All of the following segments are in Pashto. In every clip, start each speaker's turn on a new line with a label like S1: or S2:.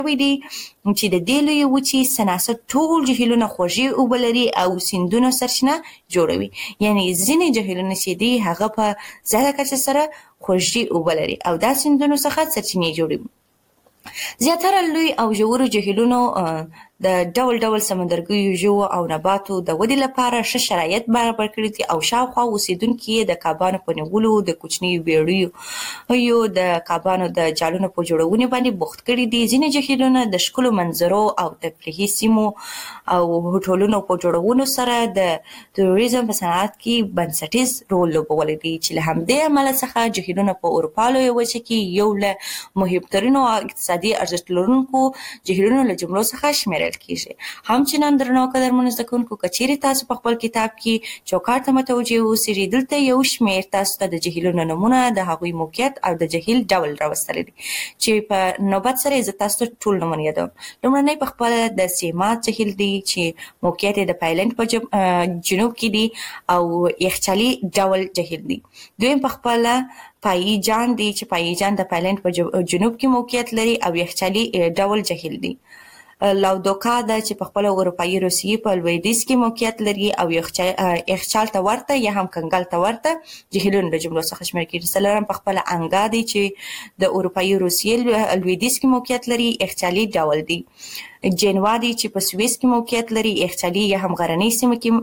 S1: وی دي چې د دې لویې وچې سناسه ټول جهیلونه خوږې اوبه لري او سیندونو سرچینه جوړوي. یعنې ځینې جهیلونه چې دي هغه په زیاته کچه سره خوږې اوبه لري او دا سیندونو څخه سرچینې جوړوي. زیاتره لوی او ژورو جهیلونو د ډول ډول سمندرګیو ژوو او نباتو د ودې لپاره ښه شرایط برابر کړي دي او شاوخوا اوسیدونکي یې د کبانو په نیولو، د کوچنیو بیړیو د کبانو د جالونو په جوړونې باندې بوخت کړي دي. ځینې جهیلونه د ښکلو منظرو او تفریحي سیمو او هوټلونو په جوړولو سره د توریزم په صنعت کې بنسټیز رول لوبولی دی چې له همدې امله څخه جهیلونه په اروپا لویه وچه کې یو له مهمترینو اقتصادي ارزښت لرونکو جهیلونو له جملو څخه شمیرل کیږي. همچنان درنو قدرمنو زده کوونکو، که چیرې تاسو په خپل کتاب کې چوکاټ ته متوجه اوسئ، دلته یو شمېر تاسو ته د جهیلونو نومونه، د هغوی موقعیت او د جهیل ډول راوستلی دی چې په نوبت سره زه تاسو ته ټول نومونه یادوم. لومړنی په خپله د سیمات جهیل دی چې موقعیت یې د تایلند په جنوب کې دی او یخچالي ډول جهیل دی. دویم په خپله پاییجان دی چې پاییجان د تایلند په جنوب کې موقعیت لري او یخچالي ډول جهیل دی. لاودوکا ده چې په خپله اروپایي روسیې په لویدیځ کې موقعیت لري او یخچال ته ورته یا هم کنګل ته ورته جهیلونو له جملو څخه شمیرل کیږي. څلورم په خپله انګا دی چې د اروپایي روسیې لویدیځ کې موقعیت لري، یخچالي ډول دی. جنوا دی چې په سویس کې موقعیت لري، یخچالي یا هم غرنۍ سیمه کې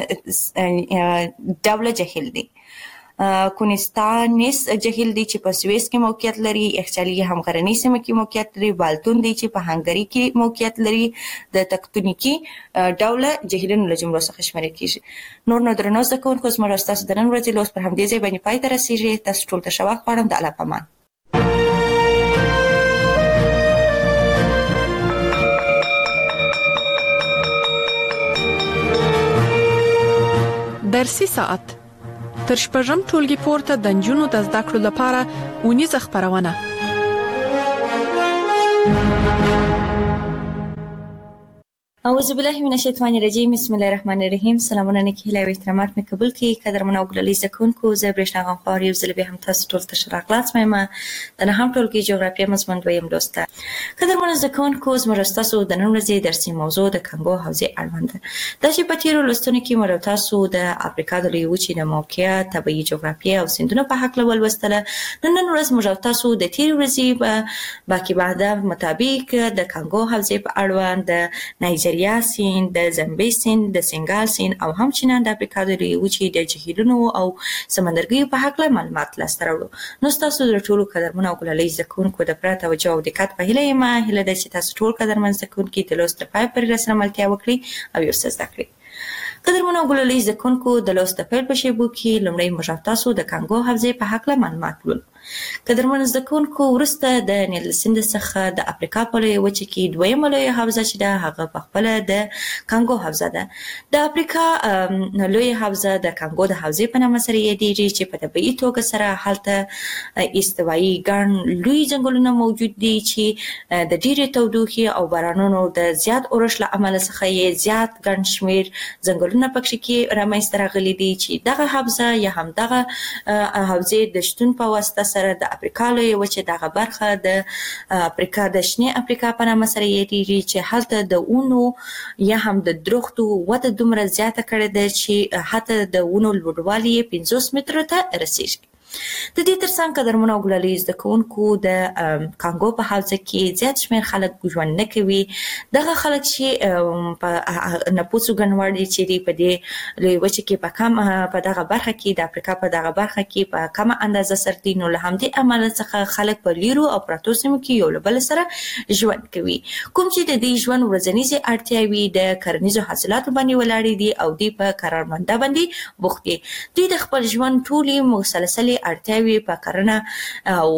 S1: ډوله جهیل دی. کونستانس جهیل دی چې په سویس کې موقعیت لري، یخچالي هم غرنۍ سیمه کې موقعیت لري. بالتون دی چې په هنګري کې موقعیت لري، د تکتونیکي ډوله جهیلونو له جملو څخه شمیرل کیږي. نور نو درنو زده کوونکو، زما او ستاسو د نن ورځې لوست پر همدې ځای باندې پای ته رسیږي. تاسو ټول ته ښه وخت غواړم. د الله په امان.
S2: درسي ساعت تر شپږم ټولګي پورته د نجونو د زده کړو لپاره اونیزه خپرونه.
S1: اعوذ بالله من الشیطان الرجیم. بسم الله الرحمن الرحیم. سلامونه نیکی هیله او احترامات مې قبول کړئ. قدرمنو او ګلالي زده کوونکو، زه برېښنا غمخوار یو ځل بیا هم تاسو ټول ته ښه راغلاست وایم. د نهم ټولګي جغرافیه مضمون دویم لوست ده. قدرمنو زده کوونکو، زموږ ستاسو د نن ورځې درسي موضوع د کانګو حوزې اړوند ده. دا چې په تېرو لوستونو کې موږ تاسو د افریقا د لویې وچې د موقعیت، طبیعي جغرافیه او سیندونو په هکله ولوستله. نن ورځ موږ تاسو د تېرې ورځې باقي بعده مطابق د کانګو حوزې په اړوند د نایجریا سیند، د زمبي سیند، د سنګال سیند او همچنان د افریقا د لویې وچې د جهیلونو او سمندرګیو په هکله معلومات لاسته راوړو. نو ستاسو د ټولو قدرمنو او ګلالي زده کوونکو د پوره توجه او دقت په هیله یم. هیله ده چې تاسو ټول قدرمن زده کوونکي د لوست د پای پورې راسره ملتیا وکړئ او یو څه زده کړئ. قدرمنو او ګلالي زده کوونکو، د لوست د پیل په شیبو کې لومړی موږ تاسو د کانګو حوزې په هکله معلومات ولولو. قدرمنو زده کوونکو، وروسته د نیل سیند څخه د افریقا په لویه وچه کې دویمه لویه حوزه چې ده هغه په خپله د کانګو حوزه ده. د افریقا لویه حوزه د کانګو د حوزې په نامه سره یادېږي چې په طبیعي توګه سره هلته استوایي ګڼ لوی ځنګلونه موجود دي چې د ډېرې تودوخې او بارانونو د زیات اورښت له امله څخه یې زیات ګڼ شمېر ځنګلونه پکې کې رامنځته راغلي دي چې دغه حوزه یا هم دغه حوزې د شتون په واسطه سره د افریقا لویه وچه دغه برخه د افریقا د شنې افریقا په نامه سره یادېږي چې هلته د ونو یا هم د درختو وده دومره زیاته کړې ده چې حتی د ونو لوړوالی یې 50 مترو ته رسیږي. د دې ترڅنګ قدرمنو او ګلالي زده کوونکو، د کانګو په حوزه کې زیات شمېر خلک ژوند نه کوي. دغه خلک چې په نفوسو ګڼوړ دي چې په دې لویې وچې کې په دغه برخه کې د افریقا په دغه برخه کې په کمه اندازه سره دي. نو له همدې امله څخه خلک په لیرو او پرتو سیمو کې یو له بل سره ژوند کوي، کوم چې د دې ژوند ورځنیزې اړتیاوې د کرنیزو حاصلاتو باندې ولاړې دي او دوی په کروندګرۍ باندې بوخت دي. دوی د خپل ژوند ټولې مسلسلې اړتیاوې په کرنې او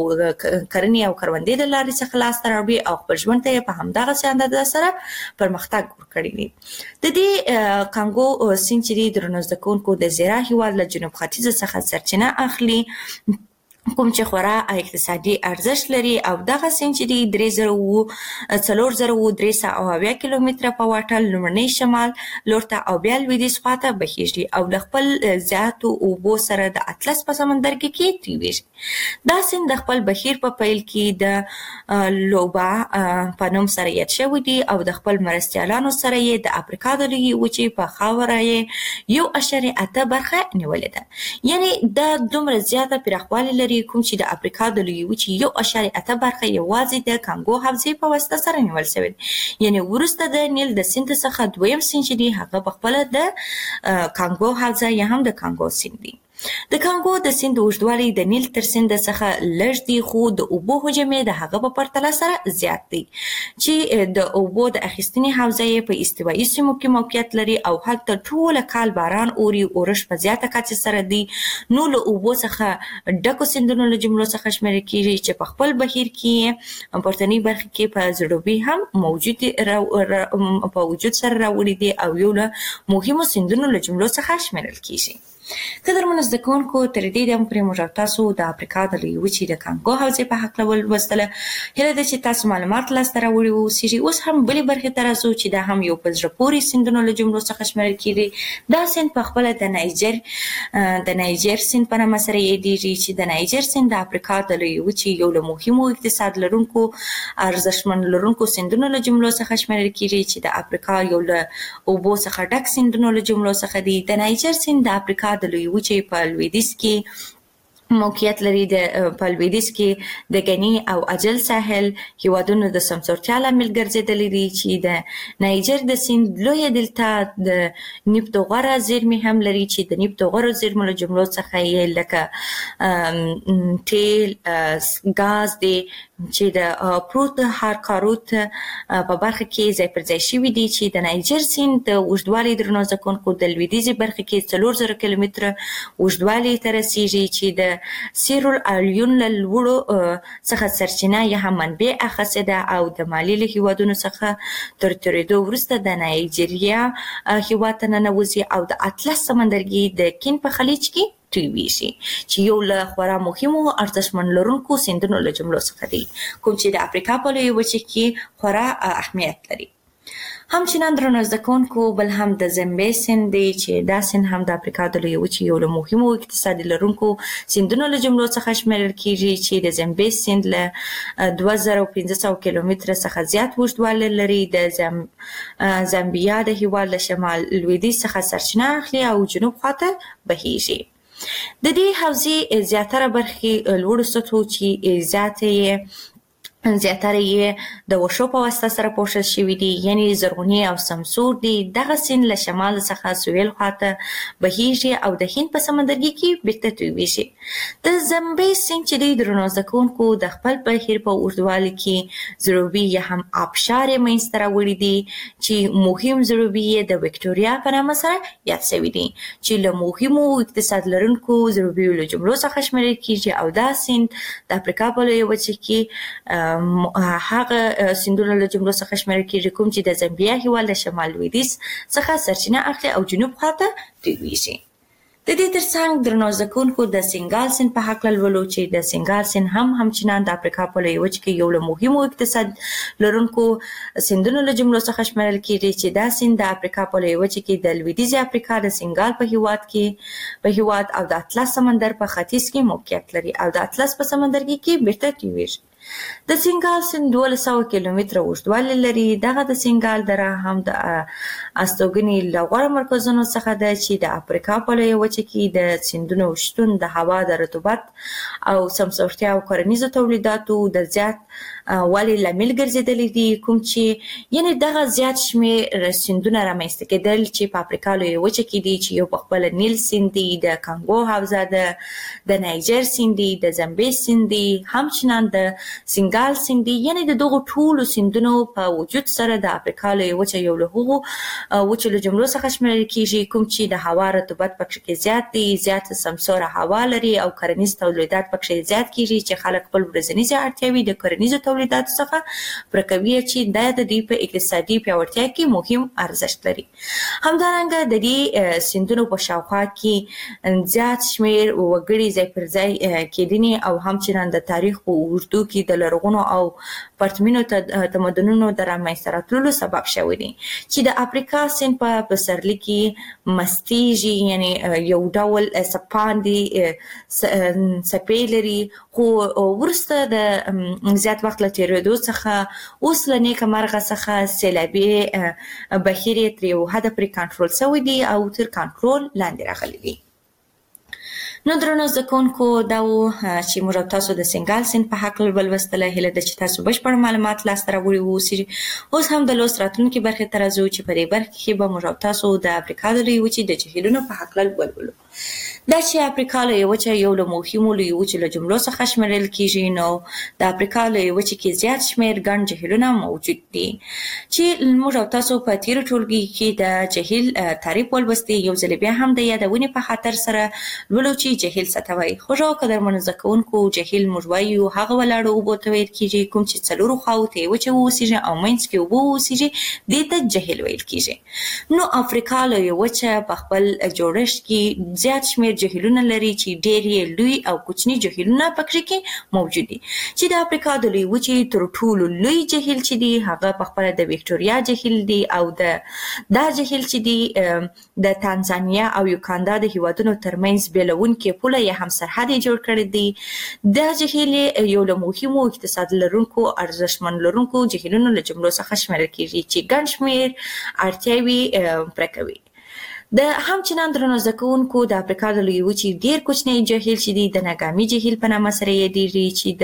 S1: کروندې د لارې څخه لاسته راوړي او خپل ژوند ته یې په همدغسې اندازه سره پرمختګ ورکړی دی. د دې کانګو سیند چې دی درنو زده کوونکو د زیرا هېواد له جنوب ختیځ څخه سرچینه اخلي کوم چې خورا اقتصادي ارزښت لري او دغه سیند چې دی 3003 کیلومتره په واټن لومړنی شمال لور ته او بیا لویدیځ خواته بهیږي او د خپل زیاتو اوبو سره د اطلس په سمندر کې تویږي. دا سیند د خپل بهیر په پیل کې د لوبا په نوم سره یاد شوی دی او د خپل مرستیالانو سره یې د افریقا د لویې وچې په خاوره یې 1.8 برخه نیولې ده. یعنی دا دومره زیاته پراخوالی لري کوم چې د افریقا د لویې وچې 1.8 برخه یوازې د کانګو حوزې په واسطه سره نیول شوې. یعنی وروسته د نیل د سیند څخه دویم سیند چې دی هغه په خپل د کانګو حوزه یا هم د کانګو سیند دی. د کانګو د سیند اوږدوالی د نیل تر سیند څخه لږ دی خو د اوبو حجم یې د هغه په پرتله سره زیات دی چې د اوبو د اخیستنې حوزه یې په استوایي سیمو کې موقعیت لري او هلته ټول کال باران اوري اورښت په زیاته کچه سره دی. نو له اوبو څخه ډکو سیندونو له جملو څخه شمیرل کیږي چې په خپل بهیر کې پورتنۍ برخه کې په زړوبي هم موجود په وجود سره راوړي دي او یو له مهمو سیندونو له جملو څخه شمیرل کیږي. قدرمنو زده کوونکو تر دې دمه پورې موږ تاسو د افریقا د لویې وچې د کانګو حوزې په هکله ولوستله. هیله ده چې تاسو معلومات لاسته راوړي اوسیږي. اوس هم بلې برخې ته راځو چې دا هم یو په زړه پورې سیندونو له جملو څخه شمیرل کیږي. دا سیند په خپله د نایجر سیند په نامه سره یادیږي چې د نایجر سیند د افریقا د لویې وچې یو له مهمو اقتصاد لرونکو ارزښتمن لرونکو سیندونو له جملو څخه شمیرل کیږي چې د افریقا یو له اوبو څخه ډک سیندونو له جملو څخه دی. د نایجر سیند د افریقا د لویې وچې په لویدیځ کې موقعیت لري. په لویدیځ کې د غني او اجل ساحل هیوادونو د سمسورتیا لامل ګرځېدلی دي چې د نایجر د سیند لویه دلتا د نفت او غوره زیرمې هم لري چې د نفت او غوره زیرمو له جملو څخه یې لکه تیل، ګاز دی چې د پروت هارکاروت په برخه کې ځای پر ځای شوي دي چې د نایجر سیند د اوږدوالي درنو زده کوونکو د لویدیځې برخه کې 4000 کیلومتره اوږدوالي ته رسیږي چې د سیرول الیون له لوړو څخه سرچینه یا هم منبع اخیستې ده او د مالي له هیوادونو څخه تر تېرېدو وروسته د نایجیریا هیواد ته ننوځي او د اطلس سمندرګي د کین په خلیج کې تویږي چې یو له خورا مهمو ارزښتمن لرونکو سیندونو له جملو څخه دی کوم چې د افریقا په لویې وچې کې خورا اهمیت لري. همچنان درنو زده کوونکو بل هم د زمبې سیند دی چې دا سیند هم د افریقا د لویې وچې یو له مهمو اقتصادي لرونکو سیندونو له جملو څخه شمیرل کیږي چې د زمبې سیند له 2500 کیلومتره څخه زیات اوږدوالی لري. د زامبیا د هیواد له شمال لویدیځ څخه سرچینه اخلي او جنوب خواته بهیږي. د دې حوزې زیاتره برخې لوړو سطحو چې زیاتره یې د وښو په واسطه سره پوښل شوي دي یعنی زرغونې او سمسور دي. دغه سیند له شمال څخه سویل خواته بهیږي او د هند په سمندرګي کې بیرته تویږي. د زمبې سیند چې دی درنو زده کوونکو د خپل بهیر په اوږدوالي کې ځړوبي یا هم آبشار یې منځته راوړي دي چې مهم ځړوبي یې د وکټوریا په نامه سره یاد شوي دي چې له مهمو اقتصاد لرونکو ځړوبیو له جملو څخه شمیرل کیږي او دا سیند د افریقا په لویې وچې کې هغه سیندونو له جملو څخه شمیرل کیږي کوم چې د زامبیا هیواد له شمال لویدیځ څخه سرچینه اخلي او جنوب خواته تویږي. د دې ترڅنګ درنو زده کوونکو د سینګال سیند په هکله لولو چې د سینګال سیند همچنان د افریقا په لویې وچې کې یو له مهمو اقتصاد لرونکو سیندونو له جملو څخه شمیرل کیږي چې دا سیند د افریقا په لویې وچې کې د لویدیځې افریقا د سینګال په هیواد او د اطلس سمندر په ختیځ کې موقعیت لري او د اطلس په سمندرګي کې بیرته تویږي. د سینګال سیند 1200 کیلومتره اوږدوالی لري. دغه د سینګال دره هم د استوګنې له غوره مرکزونو څخه ده چې د افریقا په لویې وچې کې د سیندونو شتون د هوا د رطوبت او سمسورتیا او کرنیزو تولیداتو د زیات والي لامل ګرځېدلی دي کوم چې یعنی دغه زیات شمېر سیندونه رامنځته کېدل چې په افریقا لویې وچې کې دي چې یو په خپله نیل سیند دی، د کانګو حوزه ده، د نایجر سیند دی، د زمبې سیند دی، همچنان د سینګال سیند دی. یعنی د دغو ټولو سیندونو په وجود سره د افریقا لویې وچه یو له هغو وچو له جملو څخه شمیرل کیږي کوم چې د هوا رطوبت پکې کې زیات دی، زیات سمسوره هوا لري او کرنیز تولیدات پکې زیات کیږي چې خلک خپل ورځنیزې اړتیاوې د کرنیزو تولیداتو څخه پرکوي چې د دوی په اقتصادي پیاوړتیا کې مهم ارزښت لري. همدارنګه د دې سیندونو په شاوخوا کې زیات شمیر وګړي ځای پر ځای کېدنې او همچنان د تاریخ په اوږدو کې د لرغونو او پرتمینو تمدنونو د رامنځته راتللو سبب شوی دی چې د افریقا سیند په پسرلي کې مستیږي، یعنی یو ډول سپان دي څپې لري، خو وروسته د زیات وخت له تېرېدو څخه اوس له نیکه مرغه څخه سیلابي بهیر یې تر یو حده پورې کنټرول شوی دی او تر کنټرول لاندې راغلی دی. نو درنو زده کوونکو، دا و چې موږ تاسو د سنګال سیند په هکله ولوستله. هیله ده چې تاسو بشپړ معلومات لاسته راوړي واوسئ. اوس هم د لوست راتلونکي برخې ته راځو چې په دې برخه کې به موږ تاسو د افریقا د لویې وچې د جهیلونو په هکله ولولو. دا چې افریقا لویه وچه یو له مهمو لویو وچو له جملو څخه شمیرل کیږي، نو د افریقا لویه وچې کې زیات شمیر ګڼ جهیلونه موجود دي چې موږ تاسو په تیرو ټولګي کې د جهیل تعریف ولوستي. یو ځل بیا هم د یادونې په خاطر سره لولو چې جهیل څه ته وایي. خوږو قدرمنو زده کوونکو، جهیل موږ وایو هغه ولاړو اوبو ته ویل کیږي کوم چې څلورو خواوو ته یې وچه واوسیږي او منځ کې اوبه واوسیږي، دې ته جهیل ویل کیږي. نو افریقا لویه وچه په خپل جوړښت کې زیات شمیر جهیلونه لري چې ډېر یې لوی او کوچني جهیلونه پکې کې موجود دي. چې د افریقا د لویې وچې تر ټولو لوی جهیل چې دی هغه په خپله د ویکټوریا جهیل دی او دا جهیل چې دی د تانزانیا او یوګاندا د هیوادونو ترمنځ بیلونکې پوله یا هم سرحد یې جوړ کړی دی. دا جهیل یو له مهمو اقتصاد لرونکو ارزښتمن لرونکو جهیلونو له جملو څخه شمیرل کیږي چې ګڼ شمیر اړتیاوې پوره کوي. د همچنان درنو زده کوونکو، د افریقا د لویې وچې ډېر کوچنی جهیل چې دی د ناګامي جهیل په نامه سره یادېږي چې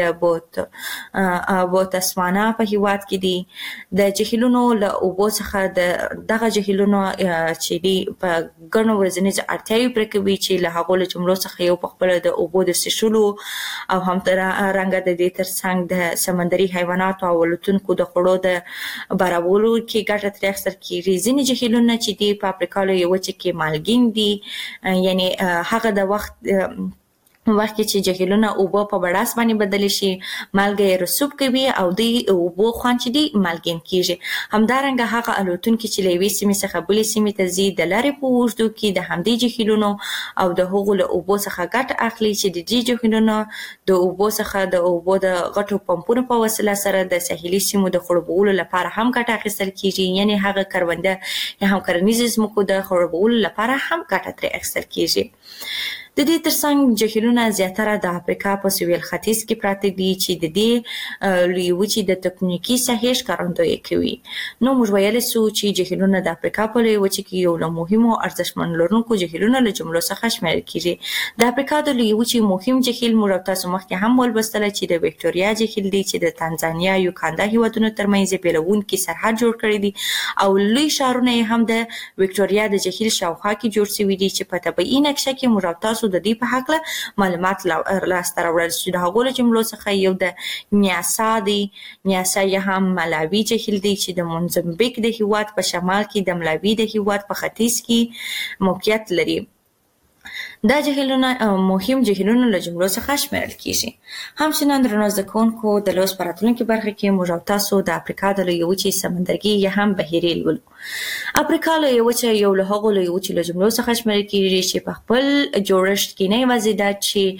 S1: د بوتسوانا په هیواد کې دی. د جهیلونو له اوبو څخه دغه جهیلونو چې دی په ګڼو ورځنیزو اړتیاوې پوره کوي چې له هغو له جملو څخه یو په خپله د اوبو د څښلو او همدارنګه د دې ترڅنګ د سمندري حیواناتو او الوتونکو د خوړو د برابرولو کې ګټه ترې اخیستل کېږي. ځینې جهیلونه چې دی په افریقا لویې وچې کې مالګین دي، یعنی هغه د وخت کې چې جهیلونه اوبه په بړاس باندې بدلی شي مالګه یې رسوب کوي او د اوبو خوند چې دی مالګین کیږي. همدارنګه هغه الوتونکي چې له یوې سیمې څخه بلې سیمې ته ځي د لارې په اوږدو کې د همدې جهیلونو او د هغو له اوبو څخه ګټه اخلي چې د دې جهیلونو د اوبو څخه د اوبو د غټو پمپونو په وسیله سره د ساحلي سیمو د خړوبولو لپاره هم ګټه اخیستل کیږي، یعنی هغه کرونده یا هم کرنیزې ځمکو د خړوبولو لپاره هم ګټه ترې اخیستل کیږي. د دې ترڅنګ جهیلونه زیاتره د افریقا په سویل ختیځ کې پراته دي چې د دې لویې وچې د تکتونیکي ساحې ښکارندویي کوي. نو موږ ویلی سو چې جهیلونه د افریقا په لویې وچې کې یو له مهمو ارزښتمن لرونکو جهیلونو له جملو څخه شمیرل کیږي. د افریقا د لویې وچې مهم جهیل موږ تاسو مخکې هم ولوستله چې د ویکټوریا جهیل دی چې د تانزانیا یوګاندا هیوادونو ترمنځ یې بیلونکي سرحد جوړ کړی دی او لوی ښارونه یې هم د ویکټوریا د جهیل شاوخوا کې جوړ شوي دي چې په طبیعي نقشه کې موږ تاسو د دې په هکله معلومات لاسته راوړل چې د هغو له جملو څخه یو د نیاسا دی. نیاسا یا هم ملاوي جهیل دی چې د موزمبیک د هیواد په شمال کې د ملاوي د هیواد په ختیځ کې موقعیت لري. دا جهیلونه مهم جهیلونو له جملو څخه شمیرل کیږي. همچنان درنو زده کوونکو، د لوست په راتلونکي برخه کې موږ تاسو د افریقا د لویې وچې سمندرګي یا هم بحیرې لولو. افریقا لویه وچه یو له هغو لویو وچو له جملو څخه شمیرل کیږي چې په خپل جوړښت کې نه یوازې دا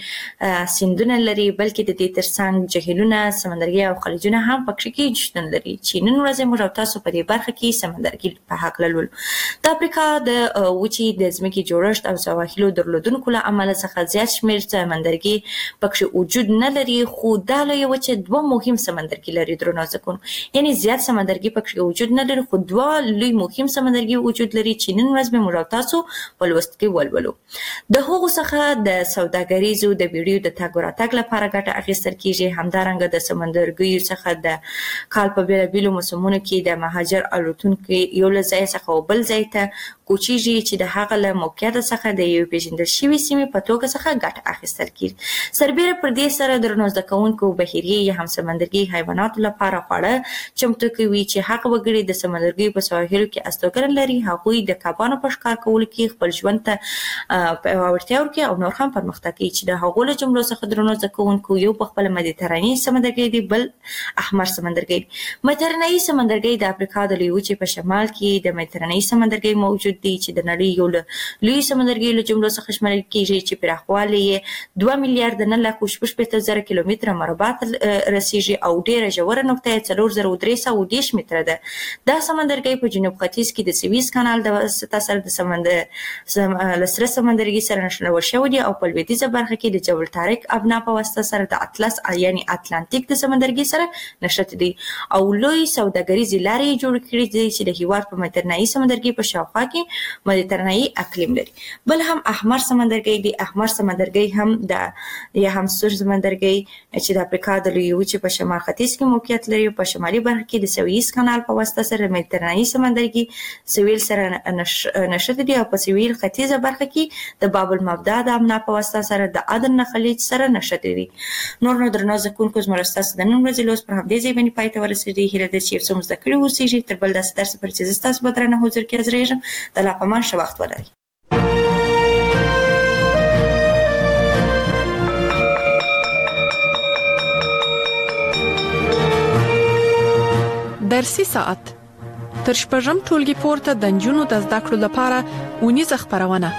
S1: چې سیندونه لري بلکې د دې ترڅنګ جهیلونه، سمندرګي او خلیجونه هم پکې کې شتون لري چې نن ورځ موږ تاسو په دې برخه کې سمندرګي په هکله لولو. د افریقا د وچې د ځمکې جوړښت او سواحلو درلودونکو له امله څخه زیات شمیر سمندرګي پکې وجود نه لري، خو دا لویه وچه دوه مهم سمندرګي لري درنو زده کوونکو، یعنی زیات سمندرګي پکې وجود نه لري خو دوه لوی مهم سمندرګي وجود لري چې نن ورځ به موږ تاسو په لوست کې ولولو. د هغو څخه د سوداګریزو د بیړیو د تګ راتګ لپاره ګټه اخیستل کیږي. همدارنګه د سمندرګیو څخه د کال په بېلابېلو موسمونو کې د مهاجر الوتونکي یو له ځای څخه بل ځای ته کوچیږي چې د هغه له موقعیت څخه د یو پیژندل شوي سیمې په توګه څخه ګټه اخیستل کیږي. سربیره پر دې سره درنو زده کوونکو بحیري یا هم سمندرګي حیواناتو لپاره خواړه چمتو کوي چې هغه وګړي د سمندرګي په سواحلو کې استوګنه لري هغوی د کبانو په ښکار کولو کې خپل ژوند ته پیاوړتیا ورکوي او نور هم پرمختګ کوي چې د هغو له جملو څخه درنو زده کوونکو یو په خپله مدیترانې سمندرګي دی، بل احمر سمندرګي. مدیترانې سمندرګي د افریقا د لویې وچې په شمال کې د مدیترانې سمندرګي موجود دی چې د نړۍ یو له لوی سمندرګي له جملو څخه شمېرل کیږي چې پراخوالی یې 2 میلیارډ 9,16,000 کیلومتره مربع رسیږي او ډیره ژوره نقطه یې 4310 متره ده. دا سمندرګي په جنوب ختیځ کې د سویز کانال د واسطه سره د سره سمندرګي سره نښلول شوی دی او په لویدیځه برخه کې د جبل طارق ابنا په واسطه سره د اطلس یعنی اتلانتیک د سمندرګي سره نښلي دي او لوی سوداګریزې لارې جوړ کړي دي چې د هیواد په مدیترانې سمندرګي په شاوخوا کې مدیترانې اقلیم لري. بل هم احمر سمندرګي دی. احمر سمندرګي هم د یا هم سور سمندرګي چې د افریقا د لویې وچې په شمال ختیځ کې موقعیت لري او په شمالي برخه کې د سویز کانال په واسطه سره د مدیترانې سمندرګي سویل سره نښلي دي او په سویل ختیځه برخه کې د باب المبدا د امنا په واسطه سره د عدن خلیج سره نښلي دي. نو درنو زده کوونکو زموږ ستاسو د نن ورځې لوست پر همدې ځای باندې پای ته ورسېدی. هیله ده چې یو څه مو زده کړي اوسېږي. تر بل داسې درس پورې چې زه ستاسو په درنه حضور کې حاضرېږم. د الله په امان ښه وخت ولرئ.
S2: درسي ساعت تر شپږم ټولګي پورته د نجونو د زده کړو لپاره اونیزه خبرونه.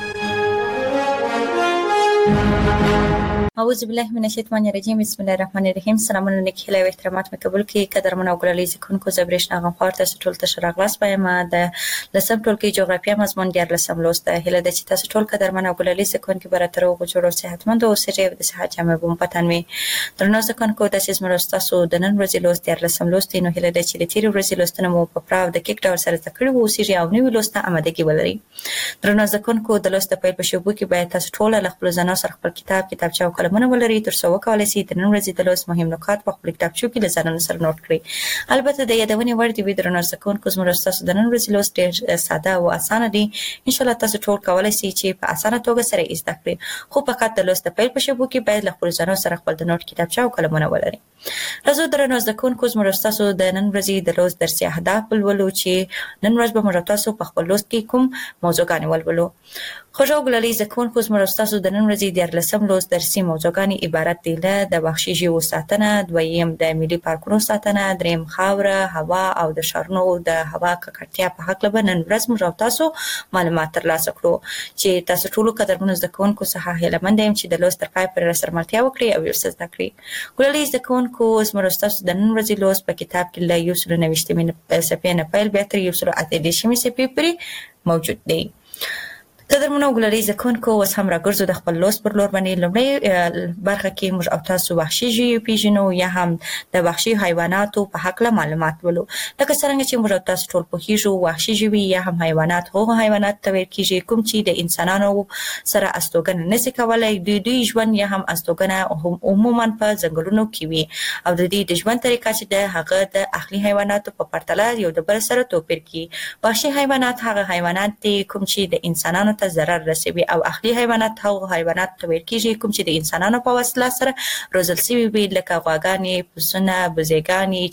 S1: اعوذ بالله من الشیطان الرجیم. بسم الله الرحمن الرحیم. سلامونه نیک هیله او احترامات مې قبول کړئ. قدرمن او ګرالي زکونکو زبرشنا غمخوار تاسو ټول ته شراغلاس پایم د لسم ټولګي جغرافیه مضمون د لسم لوست. هیله ده چې تاسو ټول قدرمن او ګرالي زکونکو براتر او جوړو صحتمند او سره د صحت جامع بوم پتن می درنو زکونکو د سیسمرو تاسو د نن ورځې لوست د لسم لوست نو هیله ده چې د تیر ورځې لوستنه مو په پراو د کیک ډول سره تکړه وو سیږي او نوې لوست آمادګي ولري. درنو زکونکو د لوست په شوبو کې باید تاسو ټول له خپل ځانو سره خپل کتابچه او قلمونه ولري تر څو وکولای شي د نن ورځې د لوست مهم نکات په خپل کتابچو کې له ځانونو سره نوٹ کړئ. البته د یادونې وړ دی درنو زکونکو زموږ تاسو د نن ورځې لوست ډېر ساده او اسانه دی. ان شاء الله تاسو ټول کولای شئ چې په اسانه توګه سره یې زده کړئ. خو فقط د لوست په شوبو کې باید له خپل ځانو سره خپل د نوٹ کتابچه او قلمونه ولري. راځو درنو زکونکو زموږ تاسو د نن ورځې د لوست درسي اهداف ولولو چې نن ورځ به موږ تاسو په خپل لوست کې کوم موضوعګان ولولو. خوشو ګلالي زکونکو زموږ تاسو د نن ورځې د لسم لوست درسي موضوعګان عبارت دي له د وحشي ژوو ساتنه، دویم د ملي پارکونو ساتنه، دریم خاوره، هوا او د ښارونو د هوا ککړتیا په هکله به نن ورځ موږ تاسو معلومات ترلاسه کړو چې تاسو ټول قدرمنو زکونکو څخه هیله مند یم چې د لوست تر پای پورې سره ملتیا وکړئ او یو څه زده کړئ. ګلالي زکونکو زموږ تاسو د نن ورځې لوست په کتاب کې له 199 صفحې نه پیل بیا تر 188 صفحې پورې موجود دی. قدرمنو ګلالي زکونکو اوس هم راګرځو د خپل لوست پر لور باندې. لومړی برخه کې موږ او تاسو وحشي ژوي پیژنو یا هم د وحشي حیواناتو په هکله معلومات ولو. لکه څنګه چې موږ تاسو ټول پوهیږو وحشي ژوي یا هم حیوانات هغه حیوانات ته ویل کیږي کوم چې د انسانانو سره استوګنه نشي کولای. دوی ژوند یا هم استوګنه عموما په ځنګلونو کې وي او د دې د ژوند طریقه چې د هغه د اهلي حیواناتو په پرتله یو د بل سره توپیر کوي. وحشي حیوانات هغه حیوانات دي کوم چې د انسانانو ته ضرر رسوي او اهلي حیوانات هغه حیوانات ته ویل کیږي کوم چې د انسانانو په وسیله سره روزل شوي وي لکه غواګانې، پسونه، بزګانې،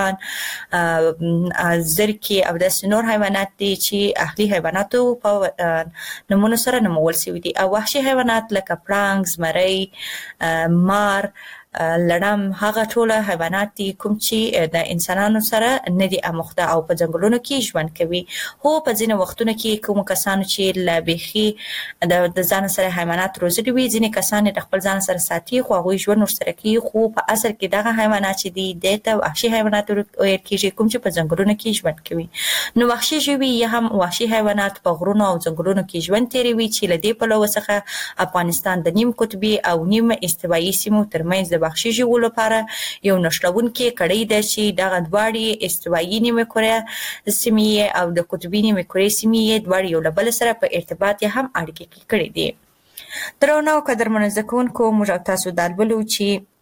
S1: چرګان، زرکې او داسې نور حیوانات دي چې اهلي حیواناتو په نومونو سره نومول شوي دي. او وحشي حیوانات لکه پړانګ، زمری، مار، لړم هغه ټول حیوانات دي کوم چې د انسانانو سره نه دي اموخته او په ځنګلونو کې ژوند کوي. خو په ځینې وختونو کې کوم کسانو چې له بیخي د ځان سره حیوانات روزلي وي ځینې کسان د خپل ځان سره ساتي خو هغوی ژوند ورسره کوي. خو په اصل کې دغه حیوانات چې دي دې ته وحشي حیوانات ویل کېږي کوم چې په ځنګلونو کې ژوند کوي. نو وحشي ژوي یا هم وحشي حیوانات په غرونو او ځنګلونو کې ژوند تیروي چې له دې پلوه څخه افغانستان د نیم قطبي او نیم استوایي سیمو ترمنځ د وحشي ژوو لپاره یو نښلونکې کړۍ ده چې دغه دواړې استوایي نیمه کره سیمې او د قطبي نیمه کره سیمې دواړې یو له بل سره په ارتباط یې هم اړیکې کړې دي. درنو قدرمنو زده کوونکو موږ تاسو دا لولو چې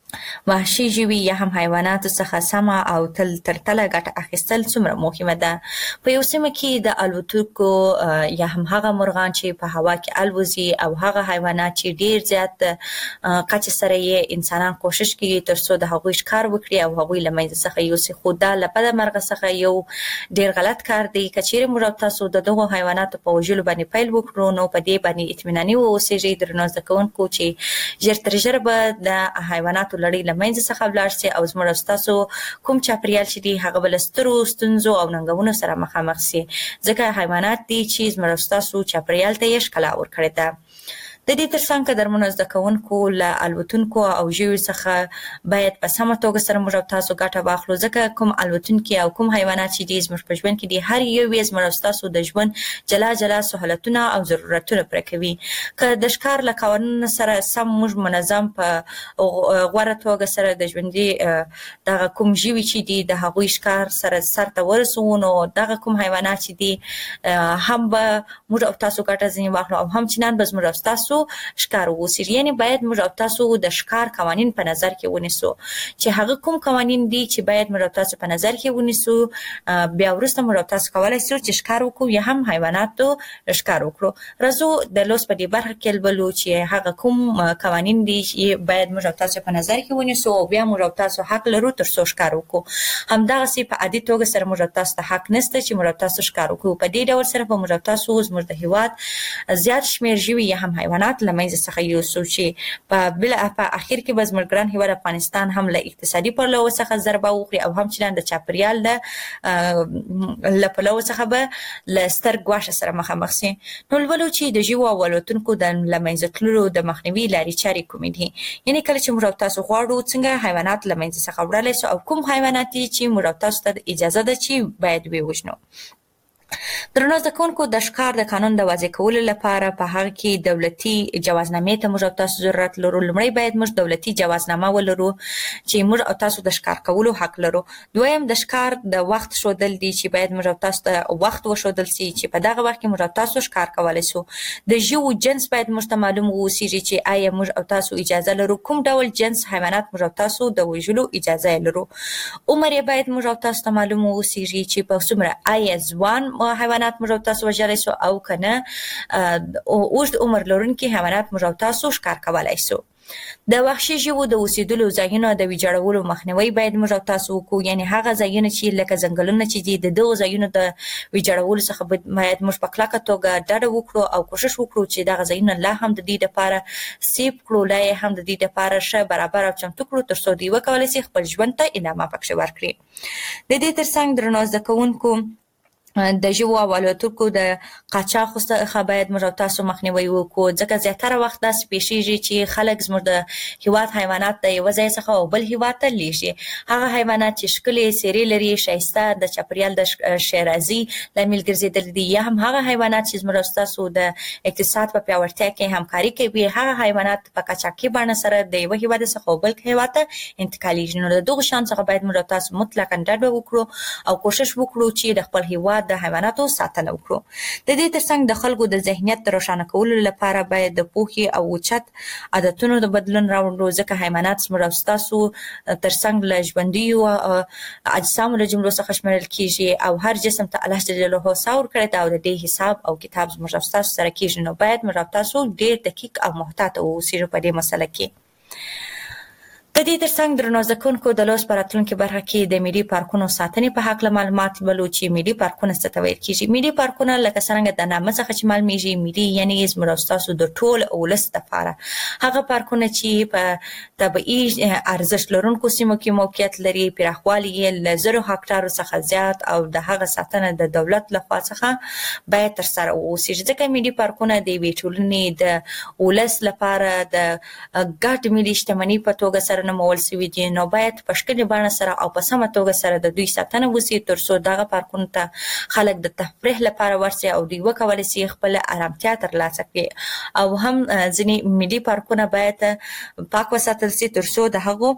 S1: وحشي ژوي یا هم حیواناتو څخه سمه او تر تله ګټه اخیستل څومره مهمه ده. په یو سیمه کې د الوتونکو یا هم هغه مرغان چې په هوا کې الوزي او هغه حیوانات چې ډیر زیات کچې سره یې انسانان کوشش کوي تر څو د هغوی ښکار وکړي او هغوی له منځه څخه یوسي، خو دا له بده مرغه څخه یو ډیر غلط کار دی. که چیرې موږ او تاسو د دغو حیواناتو په وژلو باندې پیل وکړو نو په دې باندې اطمیناني واوسېږئ درنو زده کوونکو چې ژر تر ژره به د حیواناتو لړۍ له منځه څخه ولاړ سي او زموږ او ستاسو کوم چاپیریال چې دی هغه به له سترو ستونزو او ننګونو سره مخامخ سي، ځکه حیوانات دي چې زموږ او ستاسو چاپیریال ته یې ښکلا ورکړې ده. د دې ترڅنګ قدرمنو زده کوونکو له الوتونکو او ژویو څخه باید په سمه توګه سره موږ او تاسو ګټه واخلو، ځکه کوم الوتونکي او کوم حیوانات چې دي زموږ په ژوند کې دي هر یو یې زموږ او ستاسو د ژوند جلا جلا سهولتونه او ضرورتونه پوره کوي. که د ښکار له قوانینو سره سم موږ منظم په غوره توګه سره د ژوندي دغه کوم ژوي چې دي د هغوی ښکار سره سرته ورسوو نو دغه کوم حیوانات چې دي هم به موږ او تاسو ګټه ځینې واخلو او هم چنان به زموږ او ستاسو ښکار واوسي. یعنې باید موږ او تاسو د ښکار قوانین په نظر کې ونیسو چې هغه کوم قوانین دي چې باید موږ او تاسو په نظر کې ونیسو. بیا وروسته موږ او تاسو کولی شو چې ښکار وکړو یا هم حیواناتو ښکار وکړو. راځو د لوست په دې برخه کې ولولو چې هغه کوم قوانین دي چې باید موږ او تاسو په نظر کې ونیسو او بیا موږ او تاسو حق لرو تر څو ښکار وکړو. همدغسې په عادي توګه سره موږ او تاسو ته حق نشته چې موږ او تاسو ښکار وکړو. په دې ډول سره به موږ او تاسو زموږ د هېواد زیات شمېر ژوي یا هم حیوانات له منځه څخه یوسو چې په اخر کې به زموږ ګران هېواد افغانستان هم له اقتصادي پلوه څخه ضربه وخوري او هم چنان د چاپیریال له پلوه څخه به له ستر ګواښ سره مخامخ سي. نو لولو چې د ژوو او الوتونکو د له منځه تللو د مخنیوي لارې چارې کومې دي. یعنې کله چې موږ او تاسو غواړو څنګه حیوانات له منځه څخه وړلی سو او کوم حیوانات دي چې موږ او تاسو ته اجازه ده چې باید ووژنو. درنو زده کوونکو د ښکار د قانون د وضع کولو لپاره په هغه کې دولتي جوازنامې ته موږ او تاسو ضرورت لرو. لومړی باید موږ دولتي جوازنامه ولرو چې موږ او تاسو د ښکار کولو حق لرو. دویم د ښکار د وخت ښودل دي چې باید موږ او تاسو ته وخت وښودل سي چې په دغه وخت کې موږ او تاسو ښکار کولی سو. د ژوو جنس باید موږ ته معلوم واوسېږي چې آیا موږ او تاسو اجازه لرو کوم ډول جنس حیوانات موږ او تاسو د وژلو اجازه یې لرو. عمر یې باید موږ او تاسو ته معلوم واوسېږي چې په څومره آیا ځوان حیوانات موږ او تاسو وژلی سو او که نه اوږد عمر لرونکي حیوانات موږ او تاسو ښکار کولی سو. د وحشي ژوو د اوسېدلو ځایونو د ویجاړولو مخنیوی باید موږ او تاسو وکړو. یعنې هغه ځایونه چې لکه ځنګلونه چې دي د دغو ځایونو د ویجاړولو څخه باید موږ په کلکه توګه ډډه وکړو او کوشش وکړو چې دغه ځایونه لا هم د دې دپاره سیف کړو، لا یې هم د دې دپاره ښه برابر او چمتو کړو تر څو دوی وکولی سي خپل ژوند ته ادامه پکښې ورکړي. د دې ترڅنګ درنو زده کوونکو د ژوو او الوتونکو د قاچاق څخه باید موږ او تاسو مخنیوی وکړو، ځکه زیاتره وخت داسې پیښیږي چې خلک زموږ د هېواد حیوانات د یوه ځای څخه او بل هېواد ته لیږي. هغه حیوانات چې ښکلې څېرې لري، ښایسته، د چاپیریال د ښېرازي لامل ګرځېدلي دي، یا هم هغه حیوانات چې زموږ او ستاسو د اقتصاد په پیاوړتیا کې همکاري کوي، هغه حیوانات په قاچاقي بڼه سره د یوه هېواد څخه او بل هېواد ته انتقالیږي. نو د دغو شیانو څخه باید موږ او تاسو مطلقاً ډډه وکړو او کوشش وکړو چې د خپل هېواد د حیواناتو ساتنه وکړو. د دې ترڅنګ د خلکو د ذهنیت د روښانه کولو لپاره باید د پوهې او اوچت عادتونو د بدلون راوړو، ځکه حیوانات زموږ او ستاسو ترڅنګ له ژوندیو اجسامو له جملو څخه شمیرل کیږي او هر جسم ته الله جل جلاله سا ورکړی ده او د دې حساب او کتاب زموږ او ستاسو سره کیږي. نو باید موږ او تاسو ډېر دقیق او محتاط واوسېږو په دې مسله کې. د دې ترڅنګ درنو زده کوونکو د لوست په راتلونکې برخه کې د ملي پارکونو ساتنې په هکله معلومات لولو چې ملي پارکونه څه ته ویل کیږي. ملي پارکونه لکه څرنګه د نامه څخه چې معلومیږي، ملي یعنې زموږ او ستاسو د ټول ولس دپاره هغه پارکونه چې په طبیعي ارزښت لرونکو سیمو کې موقعیت لري، پراخوالی یې له 1000 هکټارو څخه زیات او د هغه ساتنه د دولت لخوا څخه باید ترسره واوسېږي، ځکه ملي پارکونه د یوې ټولنې د ولس لپاره د ګډ ملي شتمنۍ په توګه سره نومول سوي دي. نو باید په ښکلې بڼه سره او په سمه توګه سره د دوی ساتنه وسي تر څو دغه پارکونو ته خلک د تفریح لپاره ورسي او دوی وکولی سي خپله ارامتیا ترلاسه کړي. او هم ځینې ملي پارکونه باید پاک وساتل سي تر څو د هغو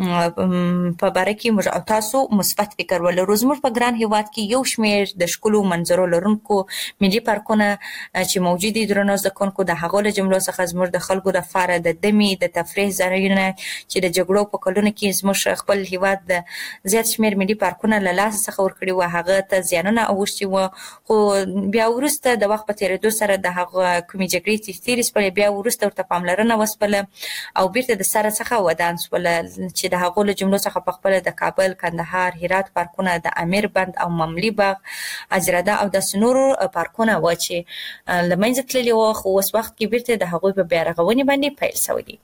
S1: په باره کې موږ او تاسو مثبت فکر ولرو. زموږ په ګران هېواد کې یو شمېر د ښکلو منظرو لرونکو ملي پارکونه چې موجود دي درنو زده کوونکو، د هغو له جملو څخه زموږ د خلکو لپاره د دمې د تفریح ځایونه چې د جګړو په کلونو کې زموږ خپل هیواد د زیات شمېر ملي پارکونه له لاسه څخه ورکړي وو، هغه ته زیانونه اوښتي وو. خو بیا وروسته د وخت په تېرېدو سره د هغه کومې جګړې چې تېرې شولې بیا وروسته ورته پاملرنه وسوله او بیرته د سره څخه ودان شوله، چې د هغو له جملو څخه په خپله د کابل، کندهار، هرات پارکونه، د امیر بند او مملي باغ، اجرده او داسې نورو پارکونه وو چې له منځه تللي وو، خو اوس وخت کې بیرته د هغوی په بیا رغونې باندې پیل شوی دی.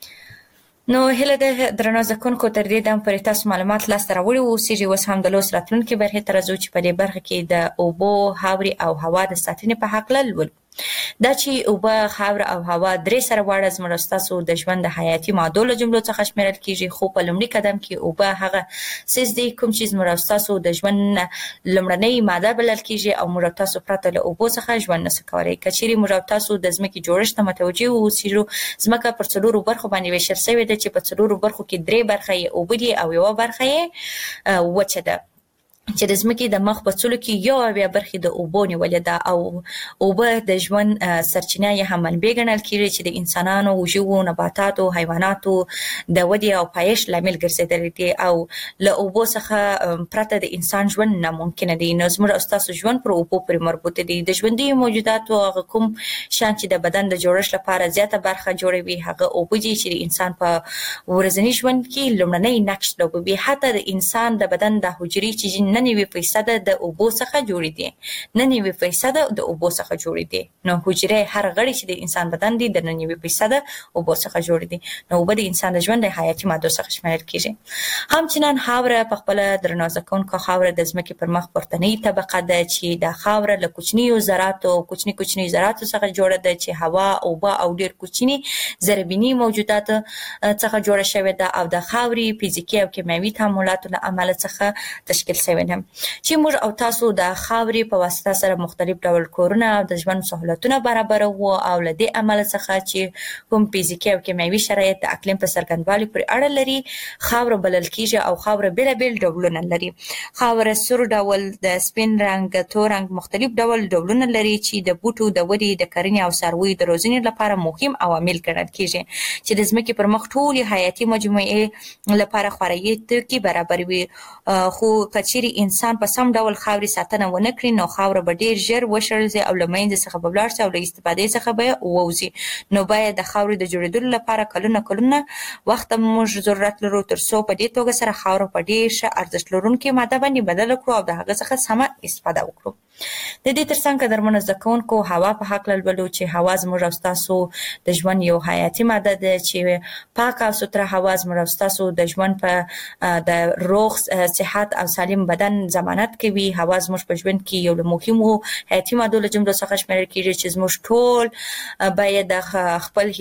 S1: نو هیله ده درنو زده کوونکو تر دې دم پورې تاسو معلومات لاسته راوړي واوسیږي. اوس هم د لوست راتلونکې برخې ته راځو چې په دې برخه کې د اوبو، خاورې او هوا د ساتنې په هکله لولو. دا چې اوبه، خاوره او هوا درې سره واړه زموږ ستاسو د ژوند د حیاتي مادو له جملو څخه شمیرل کیږي، خو په لومړي قدم کې اوبه هغه څیز دی کوم چې زموږ ستاسو د ژوند لومړنۍ ماده بلل کیږي او موږ تاسو پرته له اوبو څخه ژوند نشو کولای. کچېرې موږ تاسو د ځمکې جوړښت ته متوجه اوسئ، ځمکه پر څلورو برخو باندې ویشل شوې ده چې په څلورو برخو کې درې برخې اوبه دي او یوه برخه یې وچه ده، چې د ځمکې د مخ په څلو کې یو اویا برخې د اوبو نیولې ده او اوبه د ژوند سرچینه یې هم منبع ګڼل کېږي چې د انسانانو، ژوو، نباتاتو، حیواناتو د ودې او پایښت لامل ګرځېدلی دي او له اوبو څخه پرته د انسان ژوند ناممکنه دی. نو زموږ او ستاسو ژوند پر اوبو پورې مربوط دی. د ژوندي موجوداتو هغه کوم شیان چې د بدن د جوړښت لپاره زیاته برخه جوړوي هغه اوبه دي چې د انسان په ورځني ژوند کې لومړنی نقش لوبوي. حتی د انسان د بدن د حجرې چې 99% د اوبو څخه جوړې دي، 99% د اوبو څخه جوړې دي. نو حجرې هر غړي چې د انسان بدن دی د 99% اوبو څخه جوړې دي. نو اوبه د انسان د ژوند د حیاتي مادو څخه شمیرل کیږي. همچنان خاوره په خپل درنو زده کوونکو خاوره د ځمکې پر مخ پورتنۍ طبقه ده چې د خاوره له کوچنیو ذراتو څخه جوړه ده چې هوا، اوبه او ډېر کوچني ذربیني موجودات څخه جوړه شوې ده او د خاورې فزیکي او کیمیاوي تعاملاتو له امله څخه تشکیل شوې ده، چې موږ او تاسو د خاورې په واسطه سره مختلف ډول کورونه او د ژوند سهولتونه برابروو او له دې عمل څخه چې کوم فزیکي او کیمیاوي شرایط د اقلیم په څرګندوالي پورې اړه لري خاوره بلل کیږي او خاوره بېلابېل ډولونه لري. خاوره سور ډول، د سپین رنګ، تور رنګ مختلف ډولونه لري چې د بوټو د ودې، د کرنې او څارویو د روزنې لپاره مهم عوامل ګڼل کیږي چې د ځمکې پر مخ ټولې حیاتي مجموعې لپاره خوراکي توکي برابروي. خو کچېرې انسان په سم ډول خاورې ساتنه ونه کړي نو خاوره به ډېر ژر وشړل او له منځه څخه به ولاړ شي او له استفادې څخه به ووځي. نو باید د خاورې د جوړېدلو لپاره کلونه وخت موږ ضرورت لرو تر څو په دې توګه سره خاوره په ډېر ښه ارزښت لرونکې ماده باندې بدله کړو او د هغه څخه سمه استفاده وکړو. د دې ترڅنګ قدرمنو زده کوونکو هوا په هکله لولو چې هوا زموږ او ستاسو د ژوند یو حیاتي ماده ده چې پاکه او سوتره هوا زموږ او ستاسو د ژوند په د روغ صحت او سالم بدن ضمانت کوي. هوا زموږ په ژوند کې یو له مهمو حیاتي مادو له جملو څخه شمیرل کېږي چې زموږ ټول باید د خپل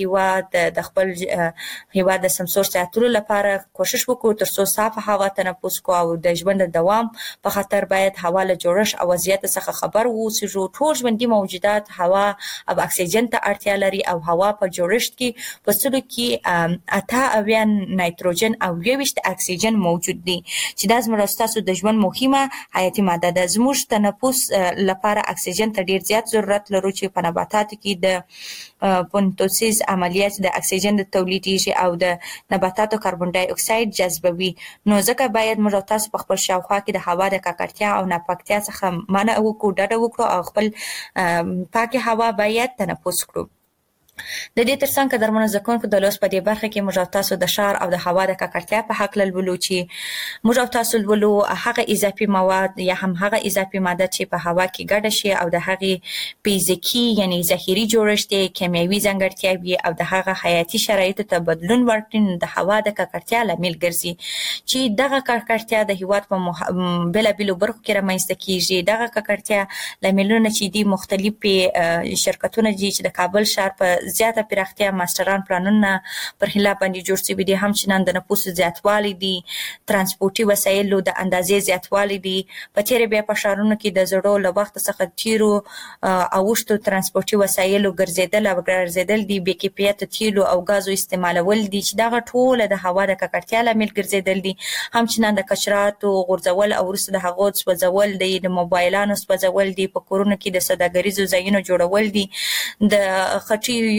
S1: هیواد د سمسور ساتلو لپاره کوشش وکړو تر څو صافه هوا تنفس کړو او د ژوند د دوام په خاطر باید هوا له جوړښت او وضعیت څخه خبر واوسو. ټول ژوندي موجودات هوا او اکسیجن ته اړتیا لري او هوا په جوړښت کې په سلو کې 8 نایتروجن او 20 اکسیجن موجود دي چې دا زموږ ستاسو د ژوند مهمه حیاتي ماده ده. زموږ تنفس لپاره اکسیجن ته ډیر زیات ضرورت لرو چې په نباتاتو کې د فوتوسنتز عملیات د اکسیجن د تولیدېږي او د نباتاتو کاربن ډای اکساید جذبوي. نو ځکه باید موږ تاسو په خپل شاوخوا کې د هوا د ککړتیا او ناپاکتیا څخه منع وکړو، ډډه وکړو او خپل پاکه هوا باید تنفس کړو. د دې ترڅنګ قدرمنو زده کوونکو د لوست په دې برخه کې موږ تاسو د ښار او د هوا د ککړتیا په هکله لولو چې موږ تاسو لولو هغه اضافي مواد یا هم هغه اضافي ماده چې په هوا کې ګډه شي او د هغې فزیکي یعنی ظاهري جوړښت، کیمیاوي ځانګړتیاوې او د هغه حیاتي شرایطو ته بدلون ورکړي د هوا د ککړتیا لامل ګرځي چې دغه ککړتیا د هیواد په بېلابېلو برخو کې رامنځته کیږي. دغه ککړتیا لاملونه چې دي مختلفې شرکتونه دي چې د کابل ښار په زیاته پراختیا ماستران پلانونه پر خلاف باندې جوړ شوي دي. همچنان د نفوس زیاتوالی دي، ترانسپورتي وسایلو د اندازې زیاتوالی دي. په تېره بیا په ښارونو کې د زړو له وخت څخه تیرو اوښتو ترانسپورتي وسایلو ګرځېدل دي، بې کیفیته تیلو او ګازو استعمالول دي چې دغه ټوله د هوا د ککړتیا لامل ګرځېدل دي. همچنان د کچراتو غورځول او وروسته د هغو سوځول دي، د موبایلانو سوځول دي، په کورونو کې د سوداګریزو ځایونو جوړول دي، د خټیو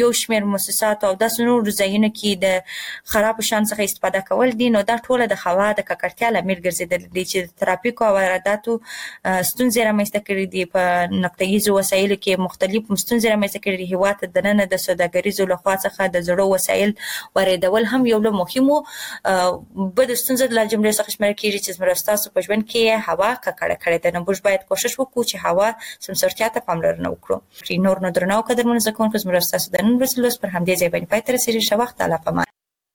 S1: یو شمېر مؤسسات او داسې نور ځایونو کې د خراب شان څخه استفاده کول دي، نو دا ټول د هوا د ککړتیا لامل ګرځیدل دي چې د ترافیکو او وارداتو ستونزې رامنځته کړې دي. په نقطه‌ییزو وسایلو کې مختلف ستونزې رامنځته کړې دي. هیواد ته دننه د سوداګریزو لخوا څخه د زړو وسایل واردول هم یو له مهمو بد ستونزو له جملې څخه شمېرل کېږي چې زموږ ستاسو په ژوند کې هوا ککړه کړې ده. نو موږ باید کوشش وکړو چې هوا سمسورتیا ته پاملرنه وکړو. نور نو درنو قدرمنو زده کوونکو زموږ ستاسو د نن ورځې لوست پر همدې ځای باندې پای ته رسېږي. ښه وخت. الله پامان.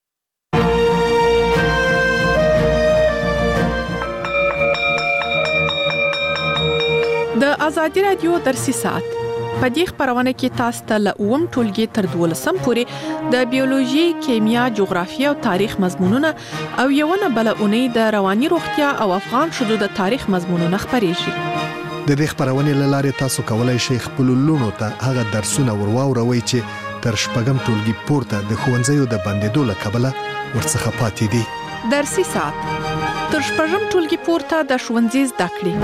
S2: د ازادي رادیو درسي ساعت په دې خبرونه کې تاسو ته له اوم ټولګي تر 12 پورې د بیولوژي، کیمیا، جغرافیه او تاریخ مضمونونه او یو نه بل اونۍ د رواني روغتیا او افغان شذو د تاریخ مضمونونه خبرېږي.
S3: د دې خبرونې لاره تاسو کولای شئ خپل لونو ته هغه درسونه ورواوروي چې تر شپږم ټولګي پورته د ښوونځیو د بندیدو له کبله ورڅخه پاتې دي.
S2: درسي ساعت تر شپږم ټولګي پورته د ښوونځي زده کړې